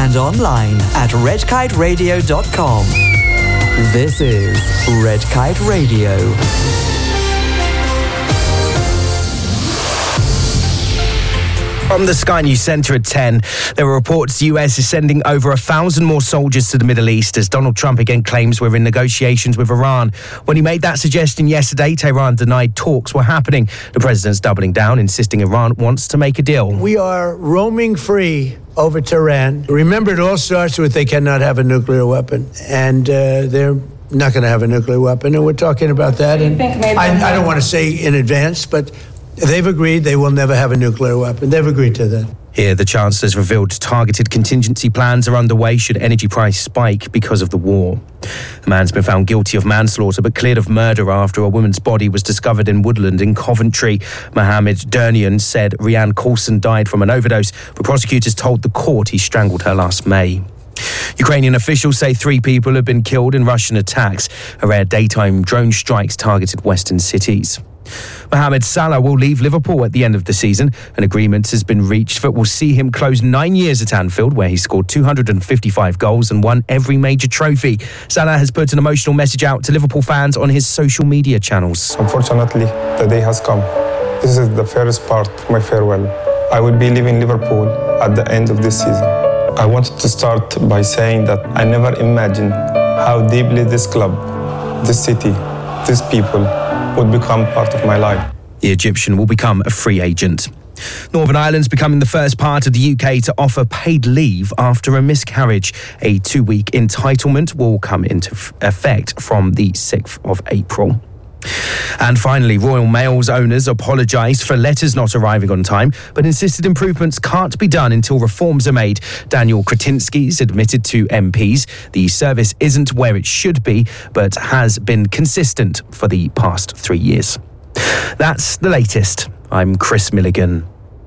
and online at redkiteradio.com. This is Red Kite Radio. From the Sky News Centre at 10, there were reports the US is sending over 1,000 more soldiers to the Middle East as Donald Trump again claims we're in negotiations with Iran. When he made that suggestion yesterday, Tehran denied talks were happening. The president's doubling down, insisting Iran wants to make a deal. We are roaming free over Tehran. Remember, it all starts with they cannot have a nuclear weapon, and they're not going to have a nuclear weapon, and we're talking about that. And I don't want to say in advance, but they've agreed they will never have a nuclear weapon. They've agreed to that. Here, the Chancellor's revealed targeted contingency plans are underway should energy price spike because of the war. The man's been found guilty of manslaughter but cleared of murder after a woman's body was discovered in Woodland in Coventry. Mohammed Durnian said Rianne Coulson died from an overdose, but prosecutors told the court he strangled her last May. Ukrainian officials say 3 people have been killed in Russian attacks. A rare daytime drone strikes targeted western cities. Mohamed Salah will leave Liverpool at the end of the season. An agreement has been reached that will see him close 9 years at Anfield, where he scored 255 goals and won every major trophy. Salah has put an emotional message out to Liverpool fans on his social media channels. Unfortunately, the day has come. This is the first part of my farewell. I will be leaving Liverpool at the end of this season. I wanted to start by saying that I never imagined how deeply this club, this city, these people would become part of my life. The Egyptian will become a free agent. Northern Ireland's becoming the first part of the UK to offer paid leave after a miscarriage. A 2-week entitlement will come into effect from the 6th of April. And finally, Royal Mail's owners apologised for letters not arriving on time, but insisted improvements can't be done until reforms are made. Daniel Kretinsky's admitted to MPs the service isn't where it should be, but has been consistent for the past 3 years. That's the latest. I'm Chris Milligan.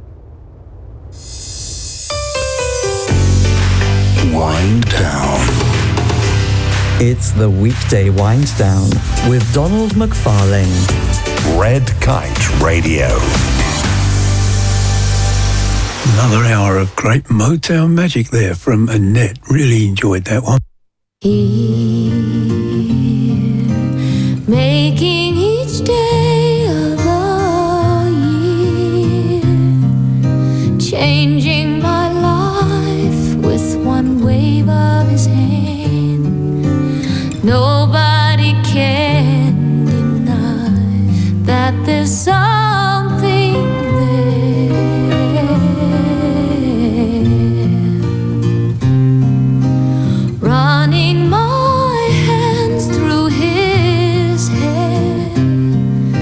Wind down. It's the weekday wind down with Donald McFarlane. Red Kite Radio. Another hour of great Motown magic there from Annette. Really enjoyed that one. Making each day of the year, changing my life with one wave of his hand. Nobody can deny that there's something there. Running my hands through his hair,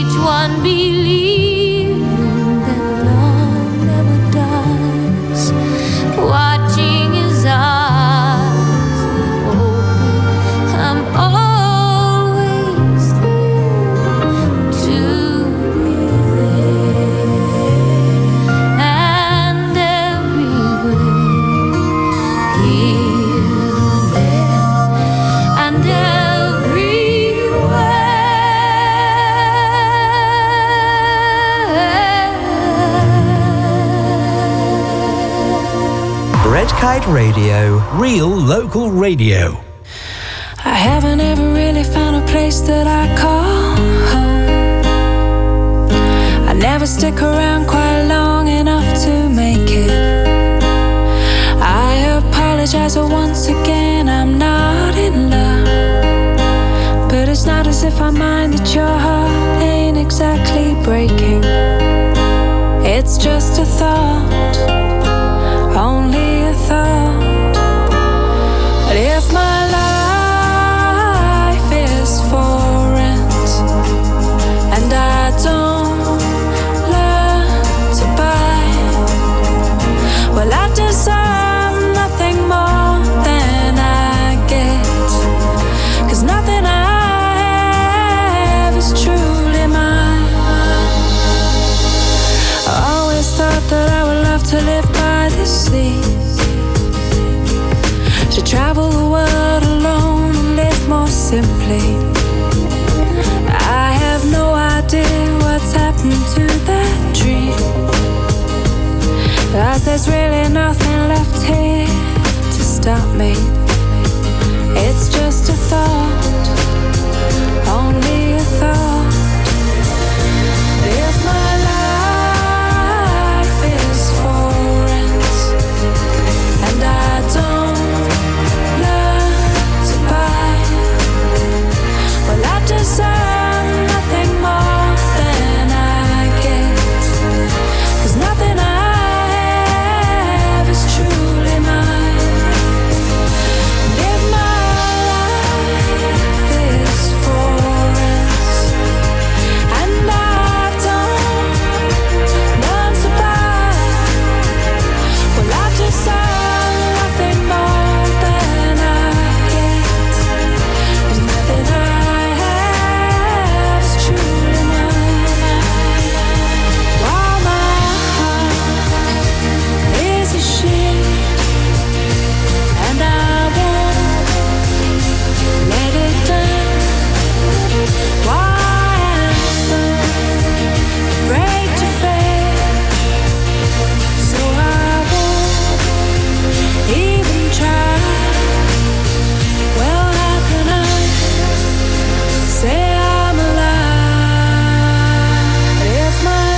each one believing that love never dies, watching his eyes open. I'm always there to be there, and everywhere, here, there, and Red Kite Radio. Real local radio. I haven't ever really found a place that I call home. I never stick around quite long enough to make it. I apologize, but once again I'm not in love. But it's not as if I mind that your heart ain't exactly breaking. It's just a thought, only a thought. But if my life is for rent and I don't learn to buy, well, I deserve nothing more than I get, 'cause nothing I have is truly mine. I always thought that I would love to live by the sea, to travel the world alone and live more simply. I have no idea what's happened to that dream, 'cause there's really nothing left here to stop me. It's just a thought, only a thought. If my life is for rent and I don't learn to buy, well, I deserve nothing more than I get, 'cause nothing I have is truly mine. If my life is for rent and I don't learn to buy, well, I deserve nothing more than I get, 'cause nothing I have is truly mine. While my heart is a ship and I won't let it down, why I'm so afraid to fail, so I won't even try. Well, how can I say I'm alive if my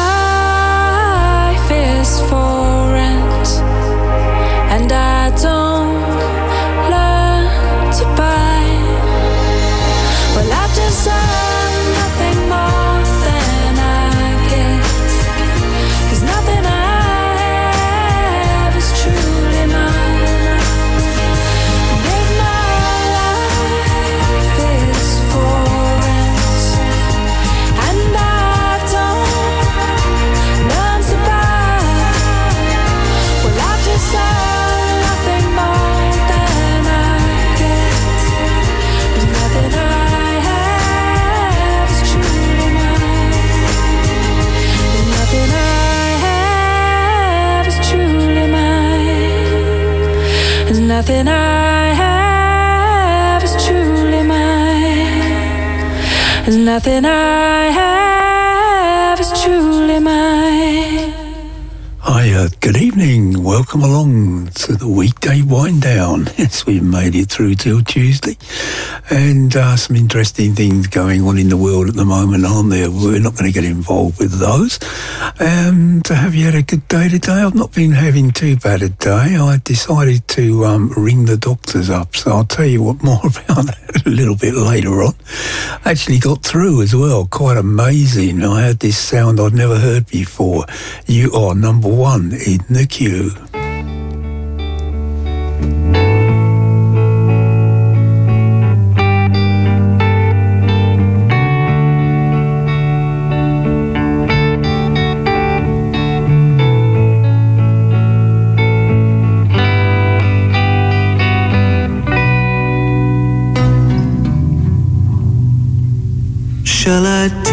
life is for rent and I don't learn to buy? Well, I deserve nothing more than I get, 'cause nothing I have is truly mine. If my life is for rent and I don't learn to buy, well, I deserve nothing more than I get, 'cause nothing I have is truly mine. There's nothing I have is truly mine. There's nothing I have is truly mine. There's nothing I have is truly mine. Hi, good evening. Welcome along to the weekday wind down. Yes, we've made it through till Tuesday. And some interesting things going on in the world at the moment, aren't there? We're not going to get involved with those. Have you had a good day today? I've not been having too bad a day. I decided to ring the doctors up, so I'll tell you what more about that a little bit later on. Actually got through as well. Quite amazing. I had this sound I'd never heard before. You are number one in the queue.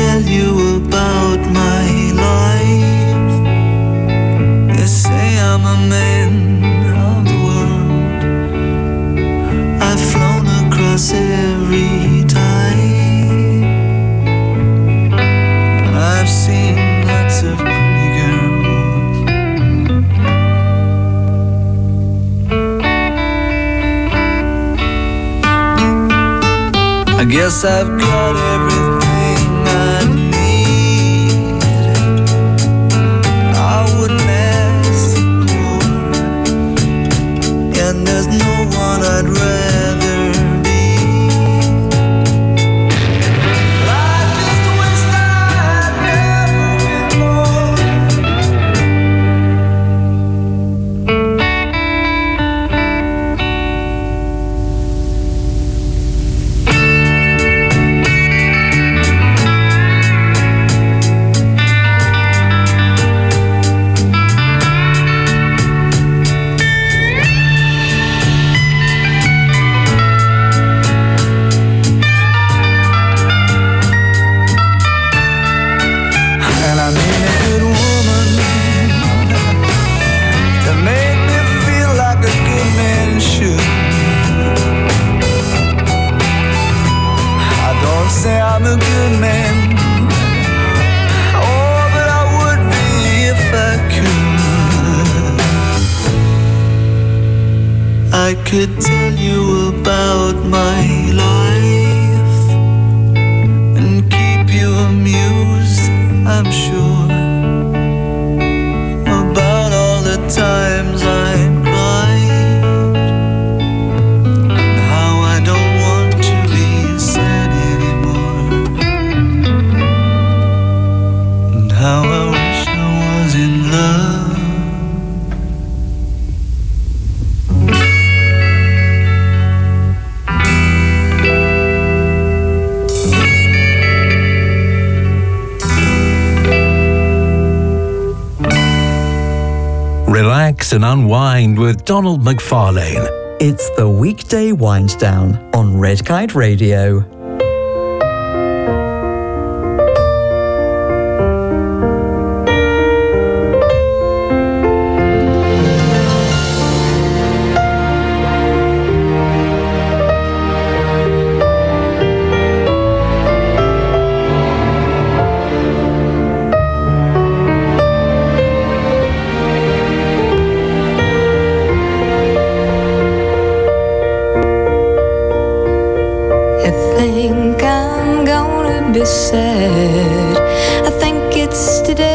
tell you about my life. They say I'm a man of the world. I've flown across every tide. I've seen lots of pretty girls. I guess I've got everything I need. I wouldn't ask more, and there's no one I'd rather be. Life is the waste I've never I'm a good man. Oh, but I would be if I could. I could tell you about my life and keep you amused, I'm sure, about all the times I cried and how I don't want to be sad anymore, and how I wish I was in love. Relax and unwind with Donald McFarlane. It's the weekday wind down on Red Kite Radio. Sad. I think it's today.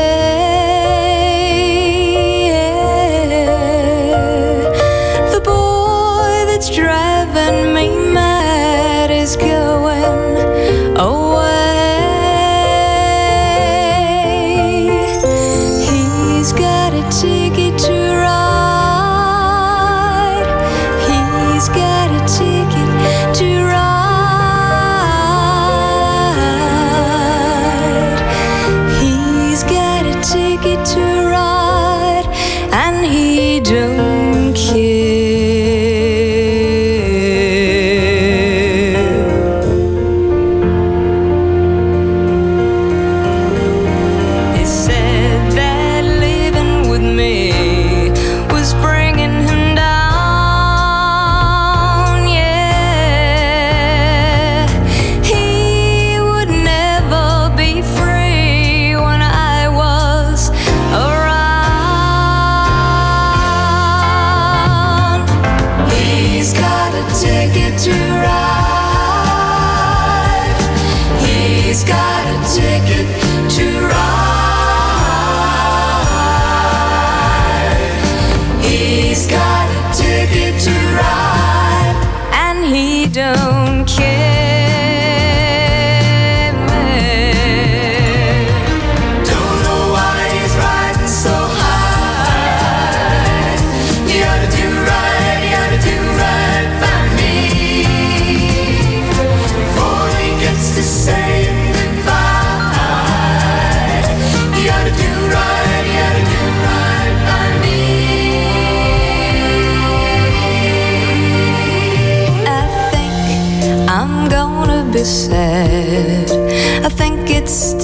The boy that's driving me mad is going away. He's got a ticket to ride. He's got a ticket to ride. Ticket to ride, and he don't care. He said that living with me was bringing him down, yeah. He would never be free when I was around.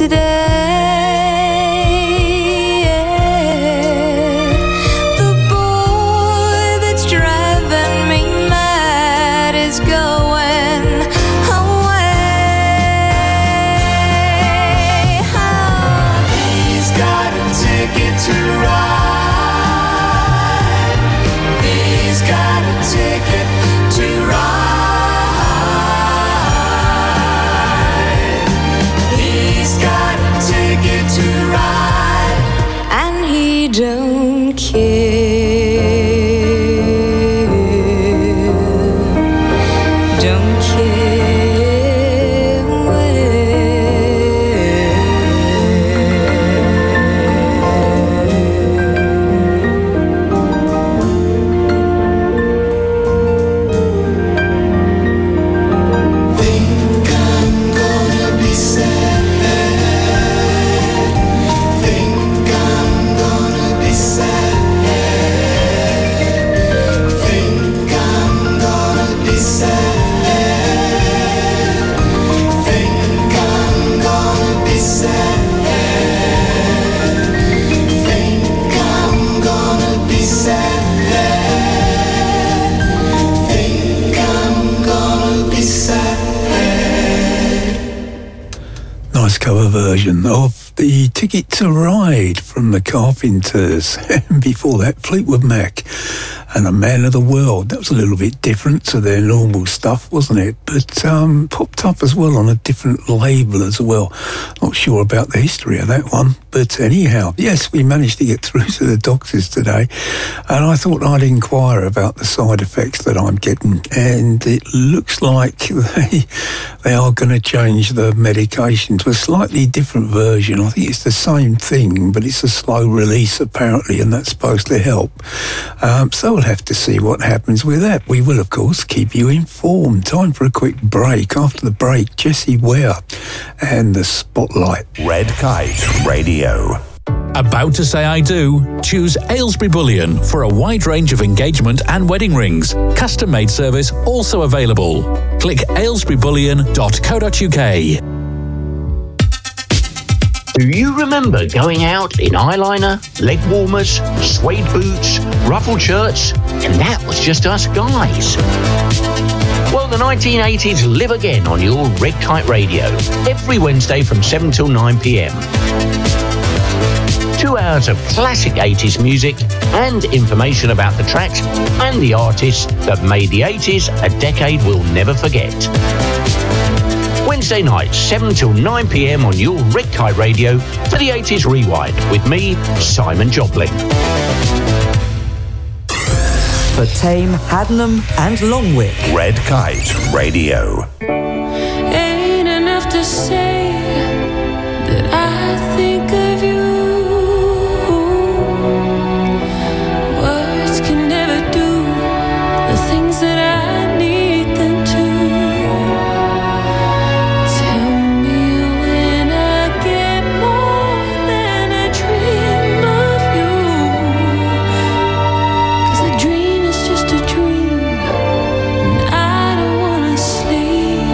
The boy that's driving me mad is going away. He's got a ticket to ride. He's got a ticket to ride. He's got a ticket to ride. And he don't care. Don't care Think I'm gonna be sad. Think I'm gonna be sad. Think I'm gonna be sad. Think I'm gonna be sad. Think I'm gonna be sad. Think I'm gonna be sad. Nice cover version of the Ticket to Ride from the Carpenters. And before that, Fleetwood Mac and A Man of the World. That was a little bit different to their normal stuff, wasn't it? But popped up as well on a different label as well. Not sure about the history of that one. But anyhow, yes, we managed to get through to the doctors today. And I thought I'd inquire about the side effects that I'm getting. And it looks like they are going to change the medication to a slightly different version. I think it's the same thing, but it's a slow release apparently, and that's supposed to help. So we'll have to see what happens with that. We will, of course, keep you informed. Time for a quick break. After the break, Jessie Ware and the Spotlight. Red Kite Radio. About to say I do? Choose Aylesbury Bullion for a wide range of engagement and wedding rings. Custom-made service also available. Click aylesburybullion.co.uk. Do you remember going out in eyeliner, leg warmers, suede boots, ruffled shirts, and that was just us guys? Well, the 1980s live again on your Red Kite Radio, every Wednesday from 7 till 9 p.m. 2 hours of classic 80s music and information about the tracks and the artists that made the 80s a decade we'll never forget. Wednesday nights, 7 till 9 p.m. on your Red Kite Radio for the 80s Rewind with me, Simon Joplin. For Tame, Haddenham and Longwick. Red Kite Radio. Ain't enough to say that I think of you. Words can never do the things that I need them to. Tell me when I get more than a dream of you. 'Cause a dream is just a dream, and I don't wanna sleep.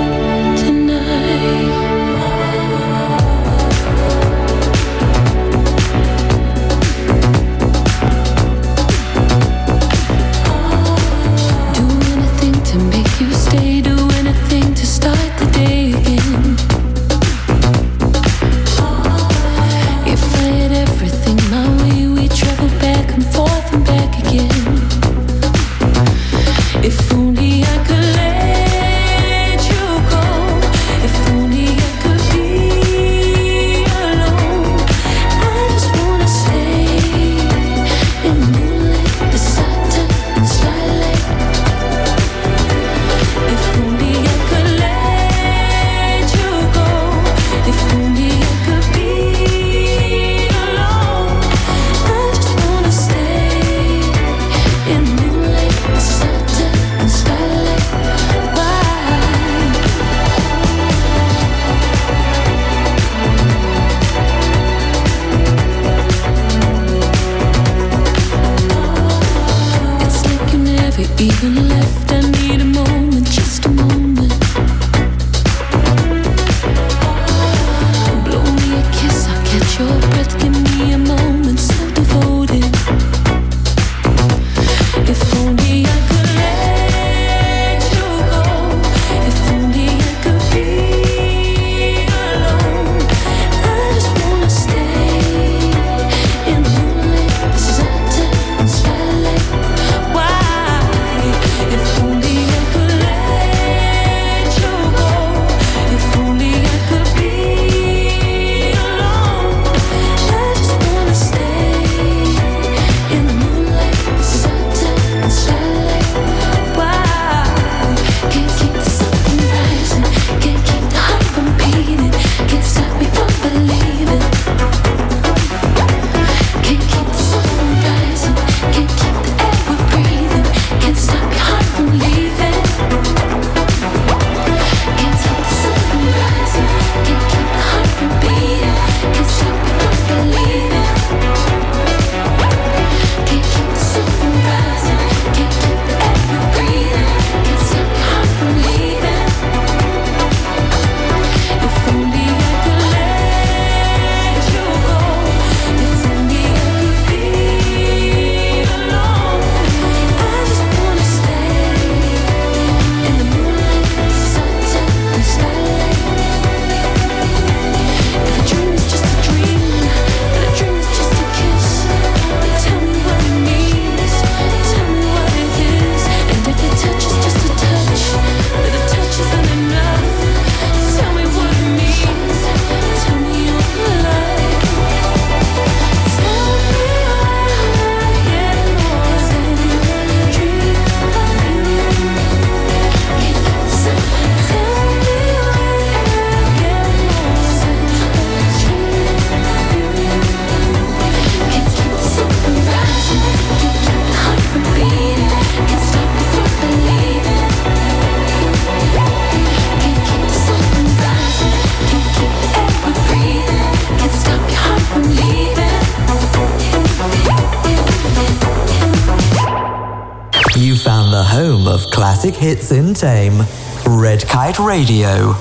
of classic hits in Tame. Red Kite Radio.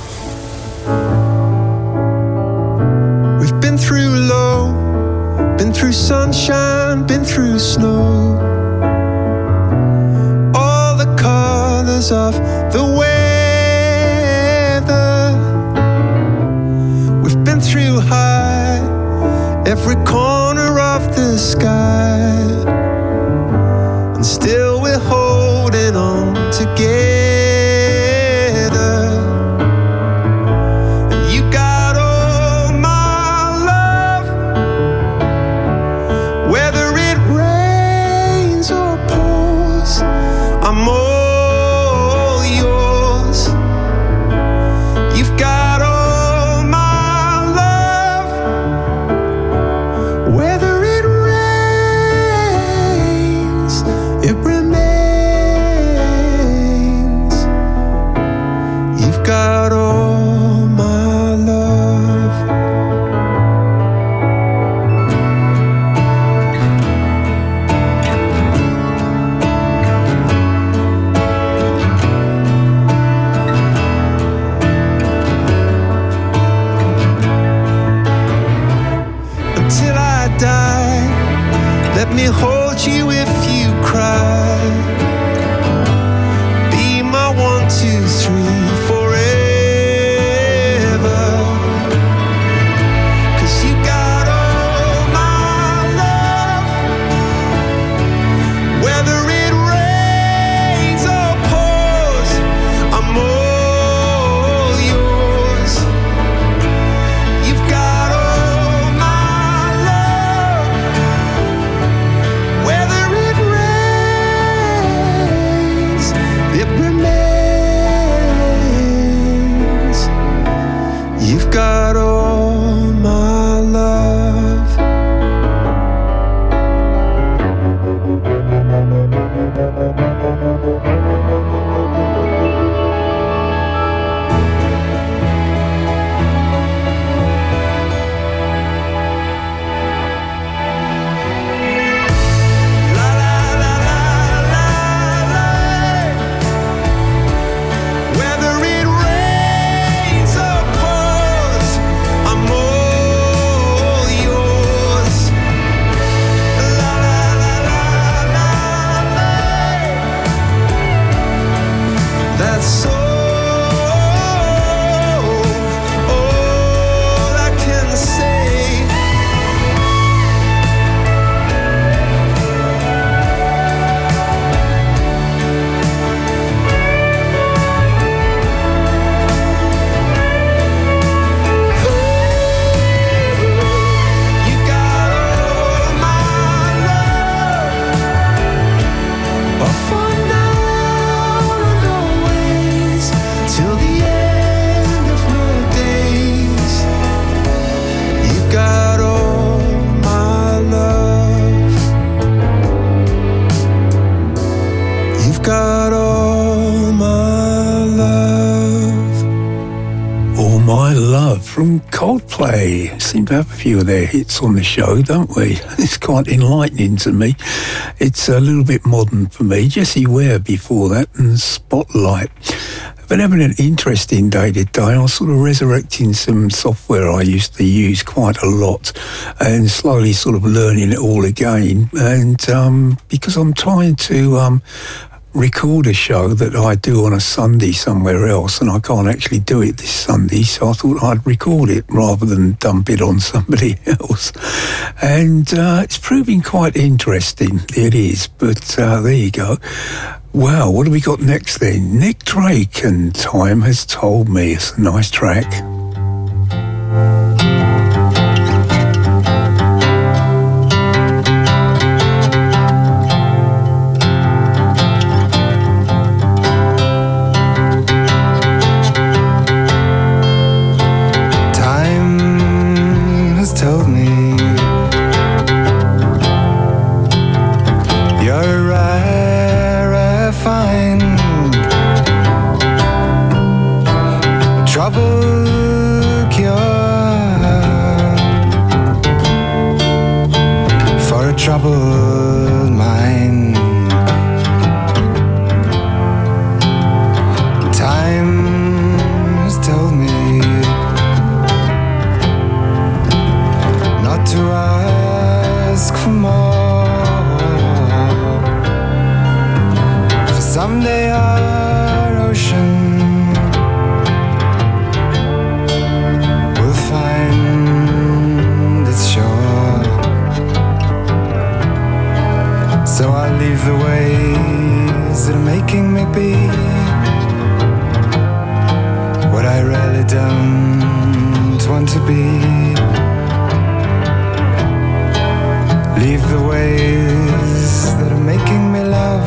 We've been through low, been through sunshine, been through snow. All the colors of the weather. We've been through high, every corner of the sky. And still we're holding on together. And you got all my love, whether it rains or pours, I'm all yours. You've got all my love, whether it rains, it remains. You've got all my love. Until I die, let me hold you if you cry. Be my 1, 2, 3 forever. 'Cause you got all my love, whether it rains or pours, I'm all yours. You've got all my love, whether it rains, it remains. You've got all my love. Whether it rains or pours, I'm all yours. La la la la la la. That's all I can say. You got all my love, for now and always, till the end of my days. You got all my love. You've got all my love. All My Love from Coldplay. Seem to have a few of their hits on the show, don't we? It's quite enlightening to me. It's a little bit modern for me. Jessie Ware before that and Spotlight. Been having an interesting day today. I was sort of resurrecting some software I used to use quite a lot and slowly sort of learning it all again. And because I'm trying to record a show that I do on a Sunday somewhere else, and I can't actually do it this Sunday, so I thought I'd record it rather than dump it on somebody else. And it's proving quite interesting, it is, but there you go. Wow, what have we got next then? Nick Drake and Time Has Told Me. It's a nice track. troubled mind. the ways that are making me love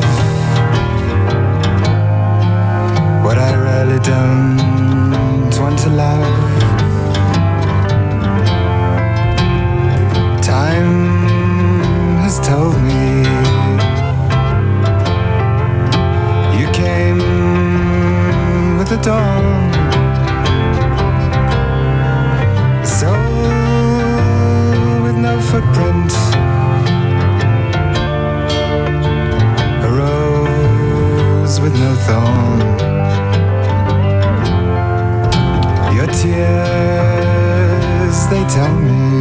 what I really don't want to love. Time has told me you came with the dawn. No footprint, a rose with no thorn. Your tears, they tell me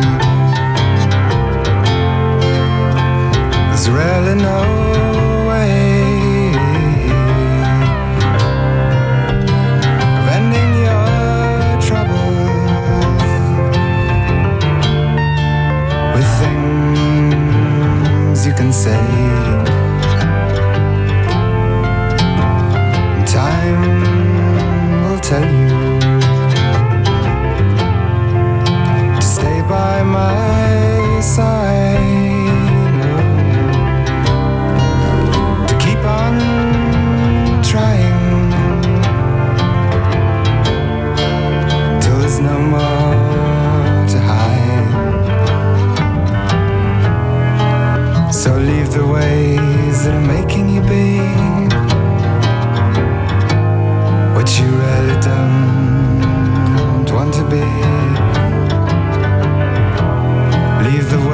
there's really no way of ending your trouble with things you can say. Time will tell you to stay by my side, to keep on trying till there's no more to hide. So leave the ways that are making you be what you really don't want to be. Leave the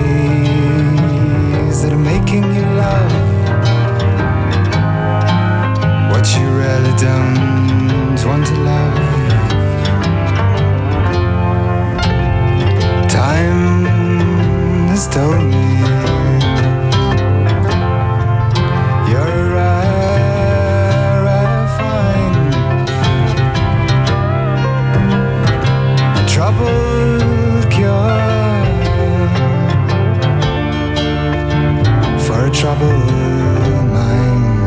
ways that are making you love what you really don't want to love. Time has told me troubled mind.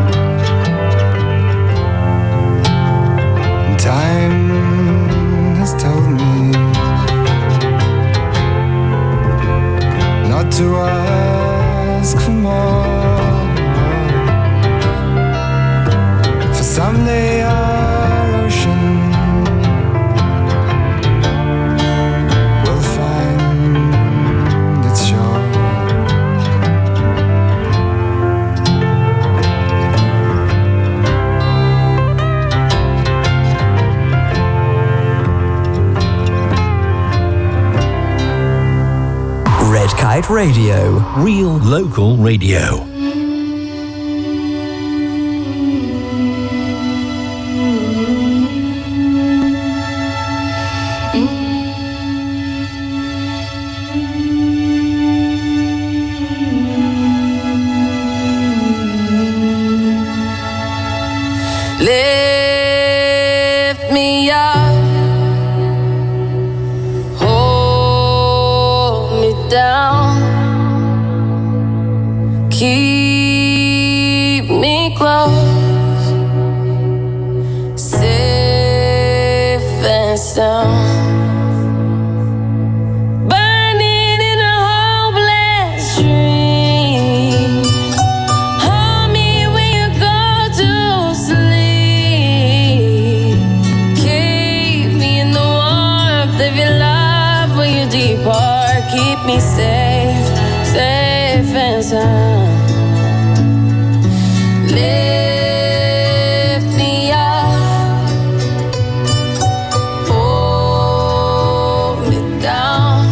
Time has told me not to ask for more, for someday our ocean will find its shore. Red Kite Radio. Real local radio. Lift me up, hold me down, keep me close, safe and sound. Burning in a hopeless dream, hold me when you go to sleep. Keep me in the warmth of your love when you depart. Keep me safe, safe and sound. Lift me up, hold me down,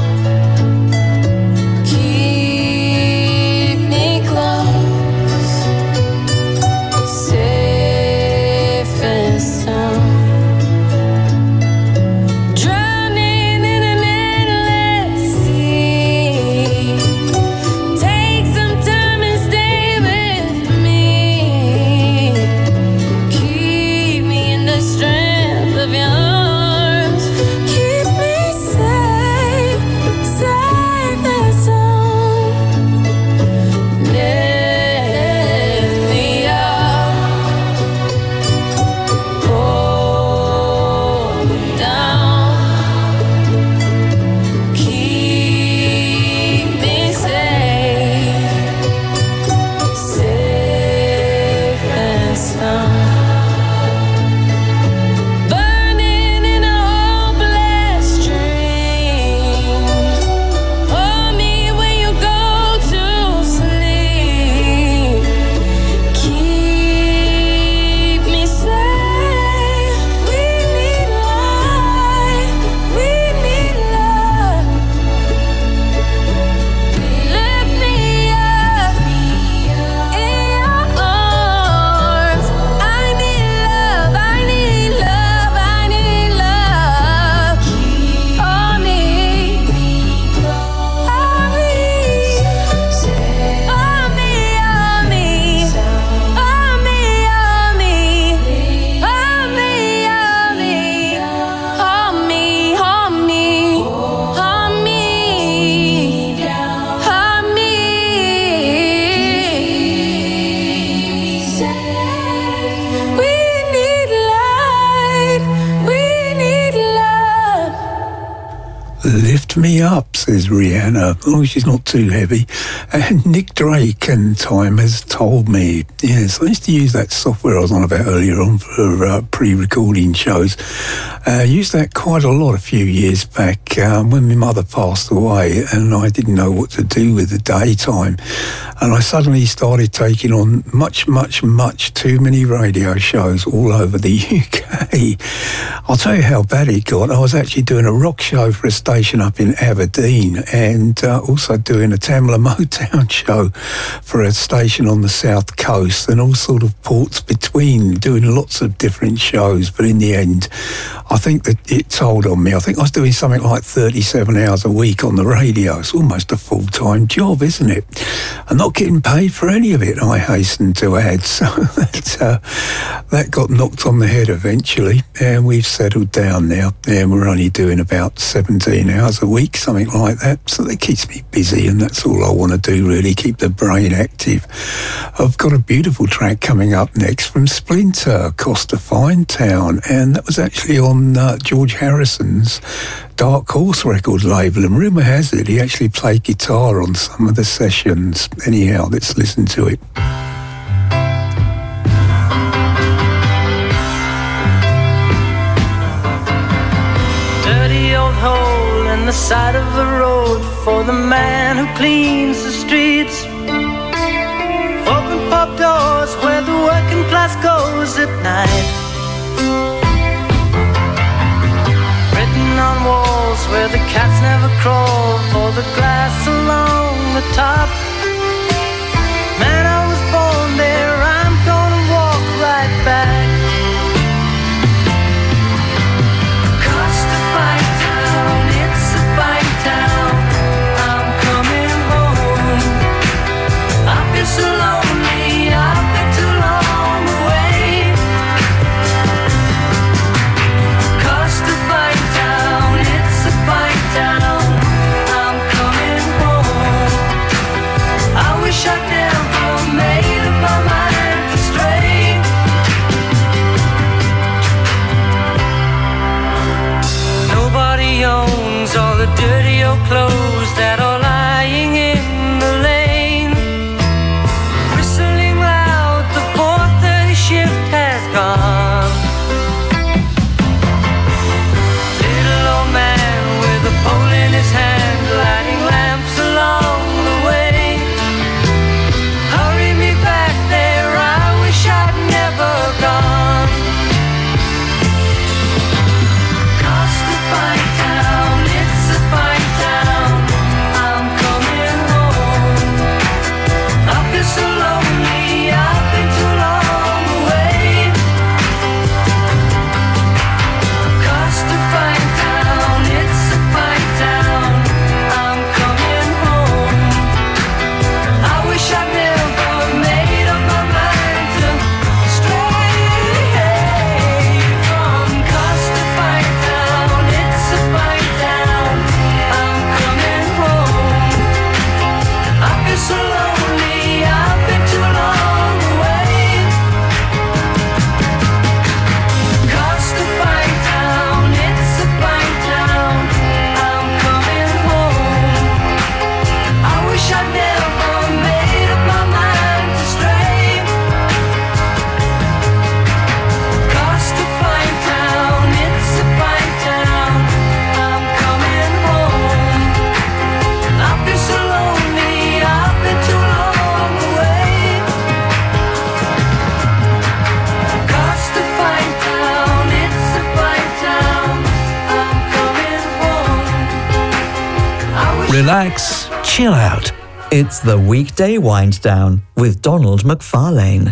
keep me close, safe and sound. Drowning in an endless sea, take some time and stay with me. me up, says Rihanna, as long as she's not too heavy. And Nick Drake and Time has told me. Yes, I used to use that software I was on about earlier on for pre-recording shows. Used that quite a lot a few years back when my mother passed away, and I didn't know what to do with the daytime. And I suddenly started taking on much too many radio shows all over the UK. I'll tell you how bad it got. I was actually doing a rock show for a station up in Aberdeen, and also doing a Tamla Motown show for a station on the south coast, and all sort of ports between, doing lots of different shows. But in the end, I think that it told on me. I think I was doing something like 37 hours a week on the radio. It's almost a full-time job, isn't it? I'm not getting paid for any of it, I hasten to add. So that got knocked on the head eventually, and we've settled down now, and we're only doing about 17 hours a week, something like that. So that keeps me busy, and that's all I want to do, really, keep the brain active. I've got a beautiful track coming up next from Splinter, Costa Fine Town, and that was actually on George Harrison's Dark Horse record label, and rumour has it he actually played guitar on some of the sessions. Anyhow, let's listen to it. Dirty old hole in the side of the road for the man who cleans the streets. Open pub doors where the working class goes at night. Written on walls where the cats never crawl for the glass along the top. Man, I was born there, I'm gonna walk right back. Costa Fine Town, it's a fine town. I'm coming home. I feel so lonely, I've been too long away. Costa Fine Town, it's a fine town. I'm coming home. I wish I'd never made up my mind to stray. Nobody owns all the dirty old clothes that are lying in the lane. Whistling loud, the 4:30 shift has gone. Little old man with a pole in his hand, lighting lamps along the way. Hurry me back there, I wish I'd never gone. Costa Fine Town, it's a fine town. I'm coming home. I feel so lonely, I've been too long away. Costa Fine Town, it's a fine town. I'm coming home. I wish I'd never made up my mind to stray from Costa Fine Town. It's a fine town. I'm coming home. I feel so lonely, I've been too long away. Costa Fine Town, it's a fine town. I'm coming home. I wish I'd never made up my mind to stray. Costa Fine Town, it's a fine town. I'm coming home. I feel so lonely, I've been too long away. Costa Fine Town, it's a fine town. I'm coming home. I wish Relax, chill out. It's the Weekday Wind Down with Donald McFarlane.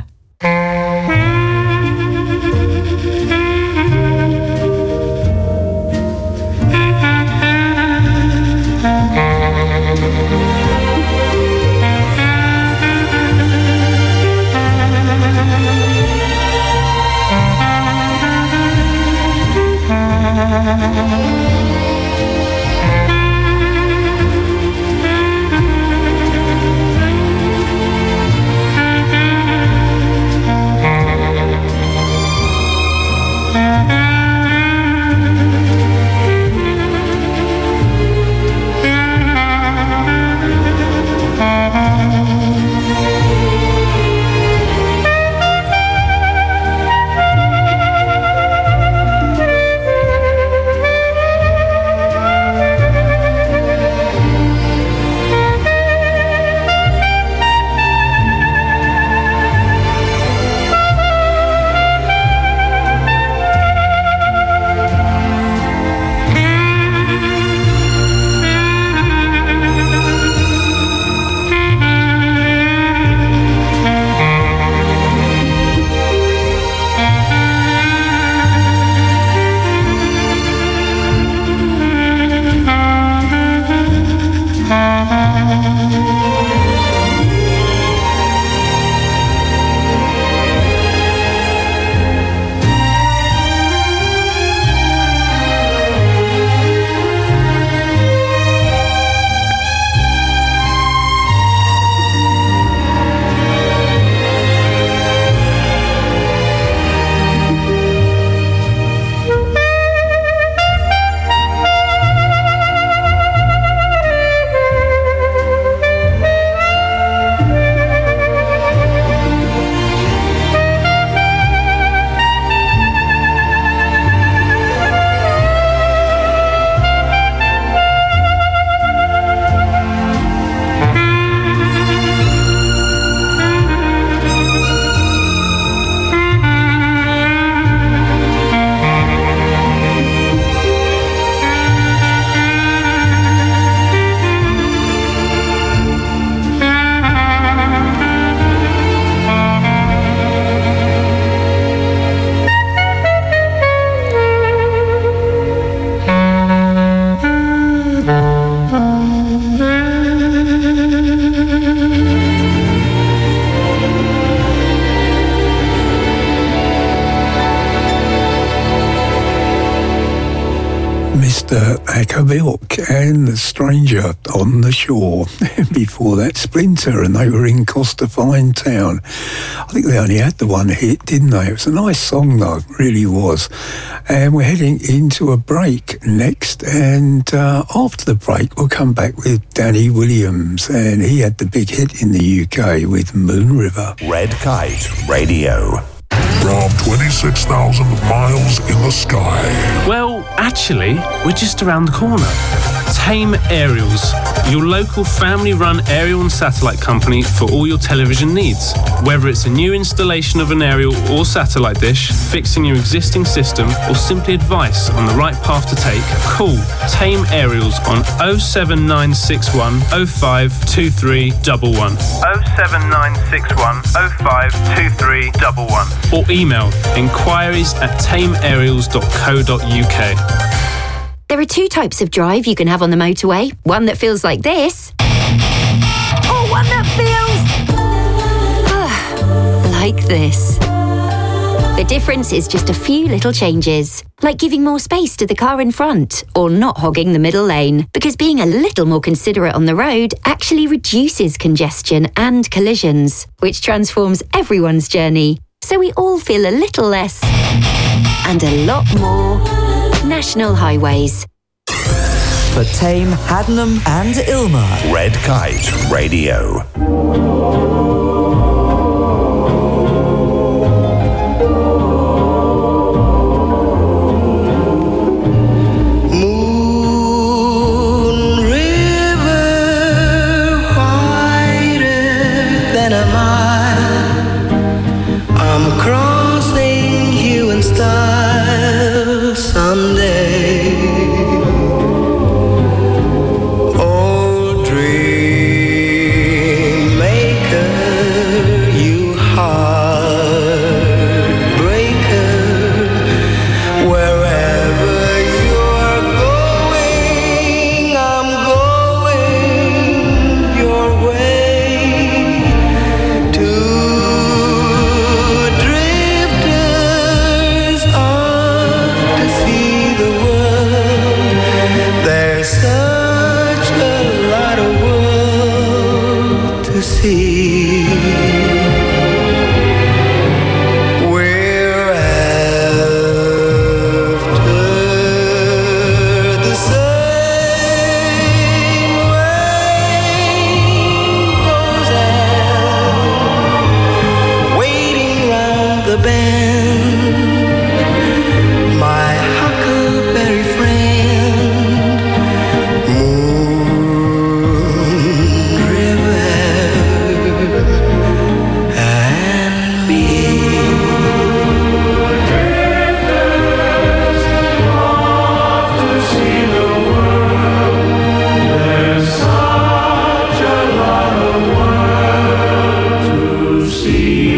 after Akabilk and The Stranger on the Shore. Before that, Splinter, and they were in Costa Fine Town. I think they only had the one hit, didn't they? It was a nice song, though, really was. And we're heading into a break next, and after the break, we'll come back with Danny Williams, and he had the big hit in the UK with Moon River. Red Kite Radio. From 26,000 miles in the sky. Well, actually, we're just around the corner. Tame Aerials, your local family-run aerial and satellite company for all your television needs. Whether it's a new installation of an aerial or satellite dish, fixing your existing system, or simply advice on the right path to take, call Tame Aerials on 07961 052311. 07961 052311. Or email inquiries@tameaerials.co.uk. There are two types of drive you can have on the motorway. One that feels like this. Or one that feels... like this. The difference is just a few little changes. Like giving more space to the car in front, or not hogging the middle lane. Because being a little more considerate on the road actually reduces congestion and collisions, which transforms everyone's journey. So we all feel a little less and a lot more National Highways. For Tame, Haddenham and Ilma. Red Kite Radio. Moon River, whiter than a mile. I'm crossing you in style someday. Old dream maker, you heartbreaker. Wherever you're going, I'm going your way. Two drifters off to see the world. There's such a lot of world to see. We're after the same rainbows and waiting round the bend. My huckleberry friend, Moon River, and me. Drifters off to see the world. There's such a lot of world to see.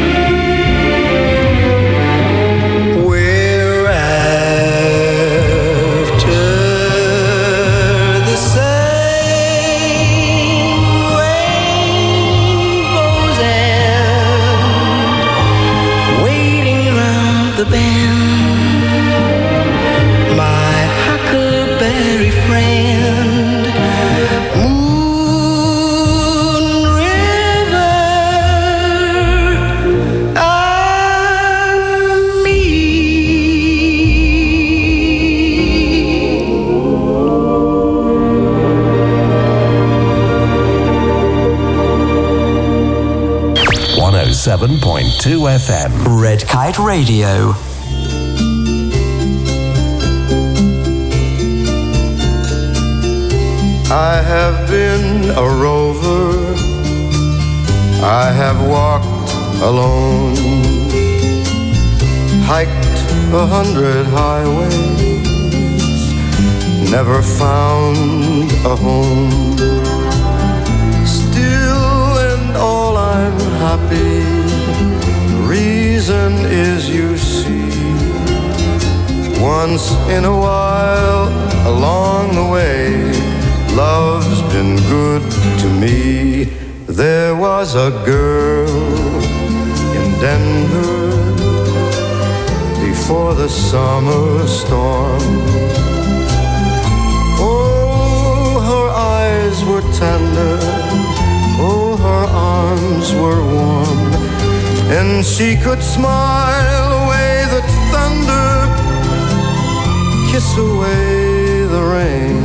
We're after the same rainbows and waiting round the bend. My huckleberry friend, Moon River, and me. .2 FM. Red Kite Radio. I have been a rover. I have walked alone, hiked 100 highways, never found a home. Still and all I'm happy. The reason is, you see, once in a while along the way, love's been good to me. There was a girl in Denver before the summer storm. were tender, oh, her arms were warm, and she could smile away the thunder, kiss away the rain.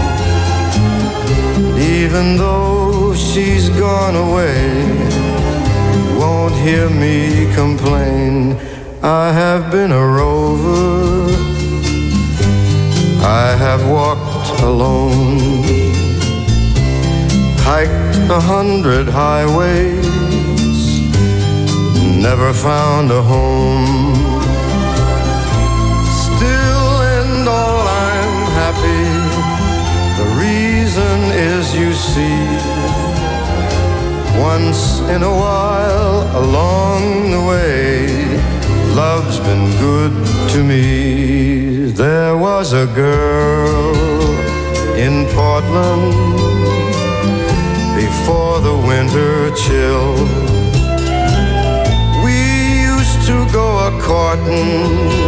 Even though she's gone away, you won't hear me complain. I have been a rover, I have walked alone, hiked 100 highways, never found a home. Still and all I'm happy. The reason is, you see, once in a while along the way, love's been good to me. There was a girl in Portland before the winter chill. We used to go a-courting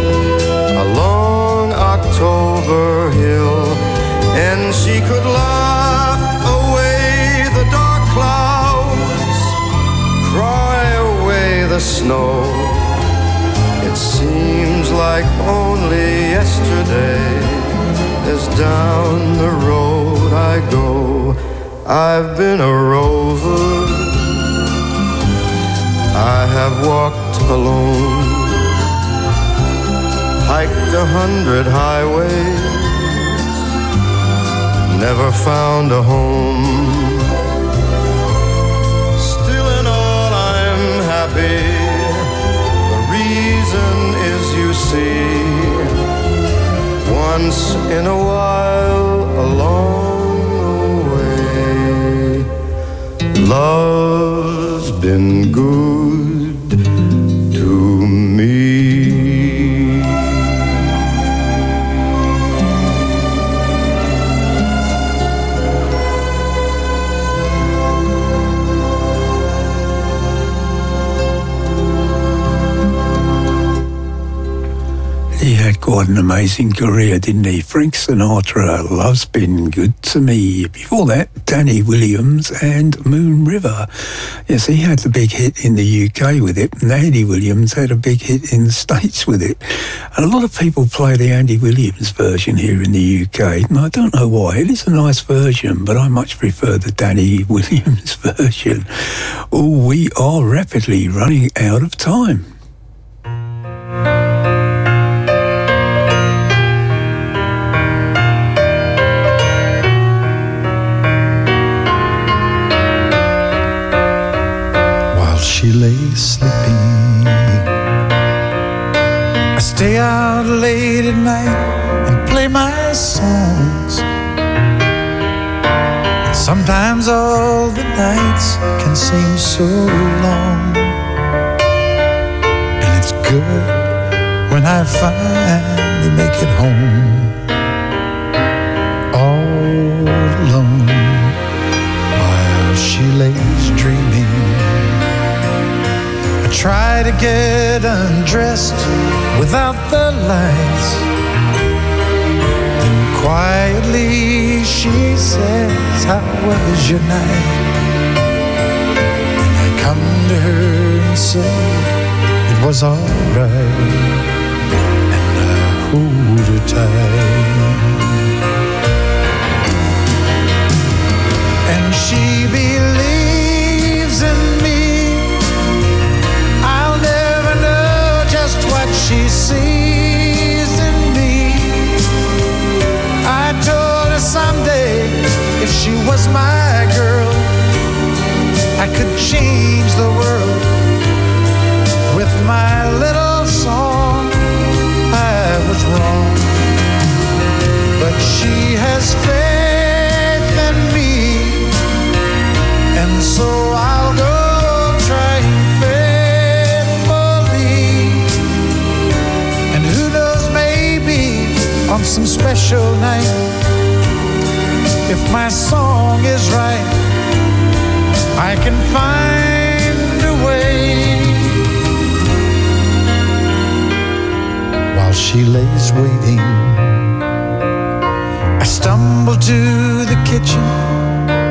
along October Hill, and she could laugh away the dark clouds, cry away the snow. It seems like only yesterday, as down the road I go. I've been a rover, I have walked alone, hiked 100 highways, never found a home. Still in all I'm happy. The reason is, you see, once in a while along the way, love's been good to me. He had quite an amazing career, didn't he? Frank Sinatra, Love's Been Good to Me. Before that, Danny Williams and Moon River. Yes, he had the big hit in the UK with it, and Andy Williams had a big hit in the States with it. And a lot of people play the Andy Williams version here in the UK, and I don't know why. It is a nice version, but I much prefer the Danny Williams version. Oh, we are rapidly running out of time. She lay sleeping, I stay out late at night and play my songs. And sometimes all the nights can seem so long, and it's good when I finally make it home, all alone, while she lays dreaming. Try to get undressed without the lights. Then quietly she says, how was your night? And I come to her and say, it was alright. And I hold her tight. And she believes in me. What she sees in me. I told her someday, if she was my girl, I could change the world with my little song. I was wrong, but she has faith in me, and so I'll go trying on some special night. If my song is right, I can find a way. While she lays waiting, I stumble to the kitchen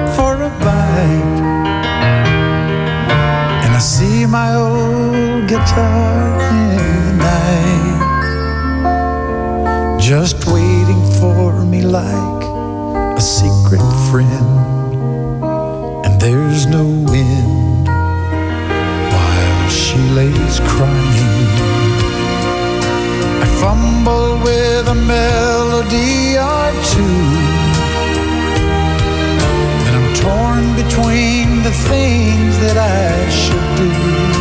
my old guitar in the night, just waiting for me like a secret friend. And there's no wind while she lays crying. I fumble with a melody or two, and I'm torn between the things that I should do.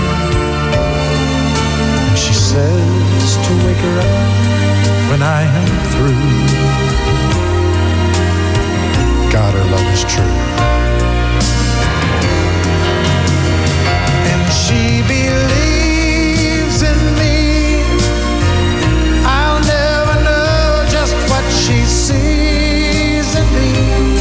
And she says to wake her up when I am through. God, her love is true. And she believes in me. I'll never know just what she sees in me.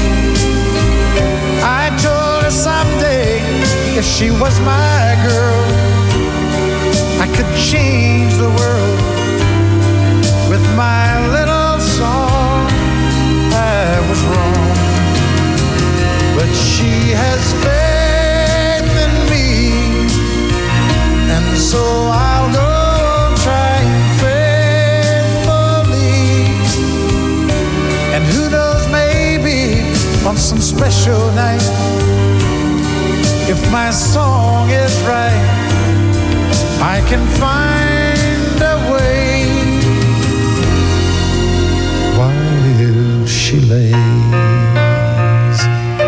I told her someday if she was my girl, I could change the world with my little song. I was wrong, but she has faith in me, and so I'll go trying faithfully. And who knows, maybe on some special night, if my song is right, I can find a way while she lays,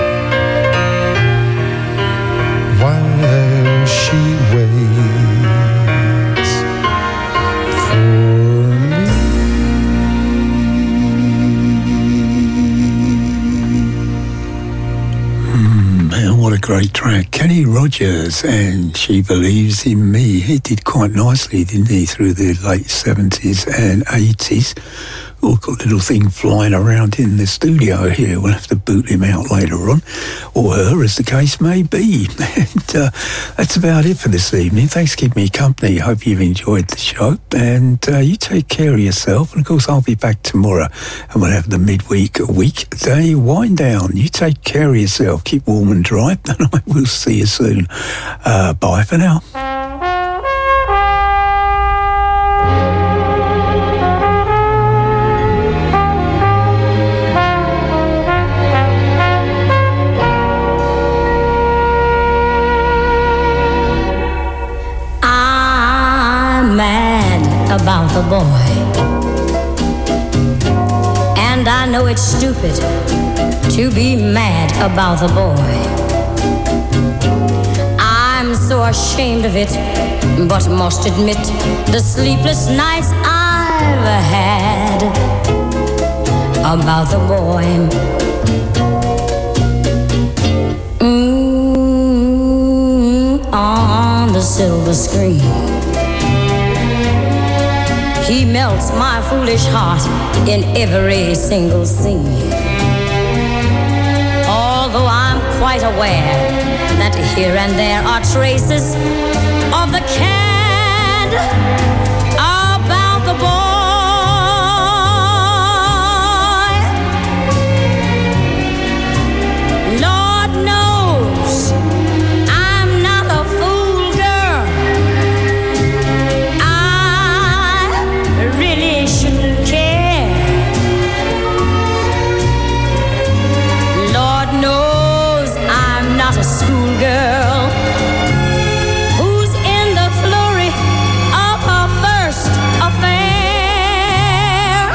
while she waits for me. Man, what a great track. Kenny Rogers and She Believes in Me. He did quite nicely, didn't he, through the late 70s and 80s. Oh, got a little thing flying around in the studio here. We'll have to boot him out later on, or her, as the case may be. And that's about it for this evening. Thanks for keeping me company. Hope you've enjoyed the show. And you take care of yourself. And, of course, I'll be back tomorrow, and we'll have the weekday wind down. You take care of yourself. Keep warm and dry, and I will see you soon. Bye for now. About the boy, and I know it's stupid to be mad about the boy. I'm so ashamed of it, but must admit the sleepless nights I've had about the boy. On the silver screen, he melts my foolish heart in every single scene. Although I'm quite aware that here and there are traces of the cad about the boy. Lord knows I'm not a fool girl. Really shouldn't care. Lord knows I'm not a schoolgirl who's in the flurry of her first affair.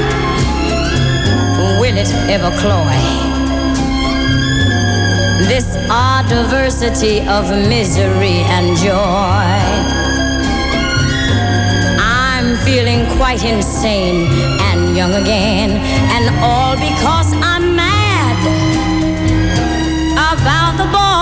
Will it ever cloy this odd diversity of misery and joy? Feeling quite insane and young again, and all because I'm mad about the boy.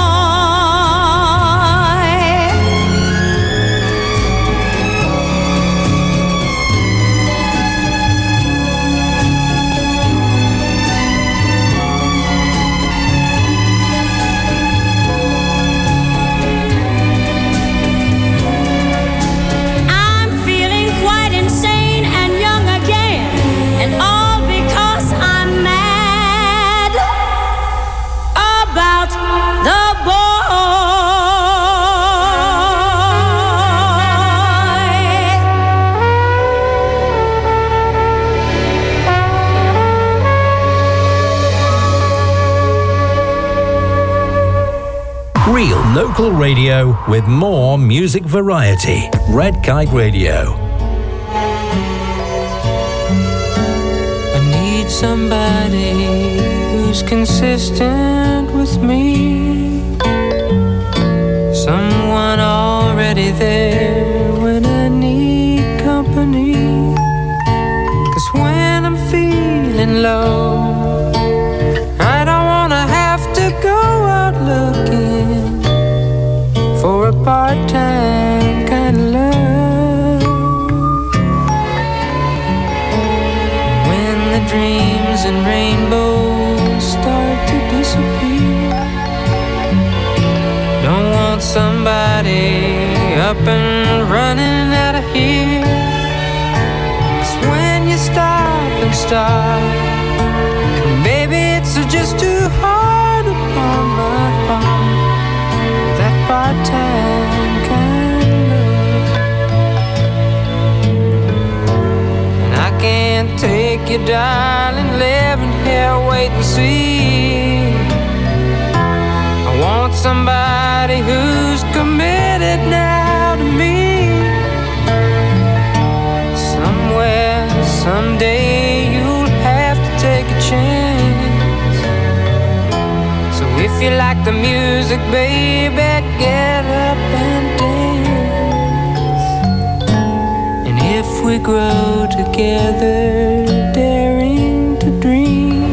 All because I'm mad Real local radio with more music variety. Red Kite Radio. I need somebody who's consistent with me. Someone already there when I need company. 'Cause when I'm feeling low, I don't wanna have to go out looking for a part-time kind of love. When the dreams and rainbows start to disappear, don't want somebody up and running out of here. 'Cause when you stop and start, baby, it's just too hard upon my heart. That part-time kind of love. And I can't take you, darling, living here, wait and see. I want somebody who's committed now to me. Somewhere, someday, you'll have to take a chance. So if you like the music, baby, get up and dance. And if we grow together, daring to dream,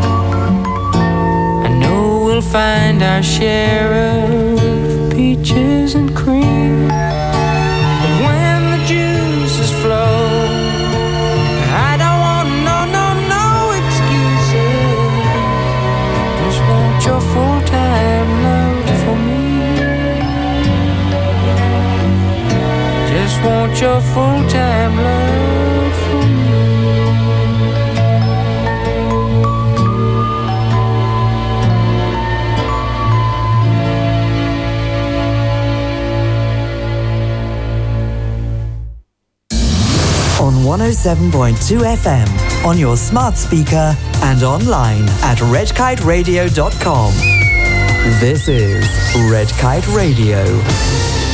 I know we'll find our share of peaches and cream. But when the juices flow, I don't want no excuses. Just want your full-time love for me. Just want your full-time love for me. On 107.2 FM, on your smart speaker and online at redkiteradio.com. This is Red Kite Radio.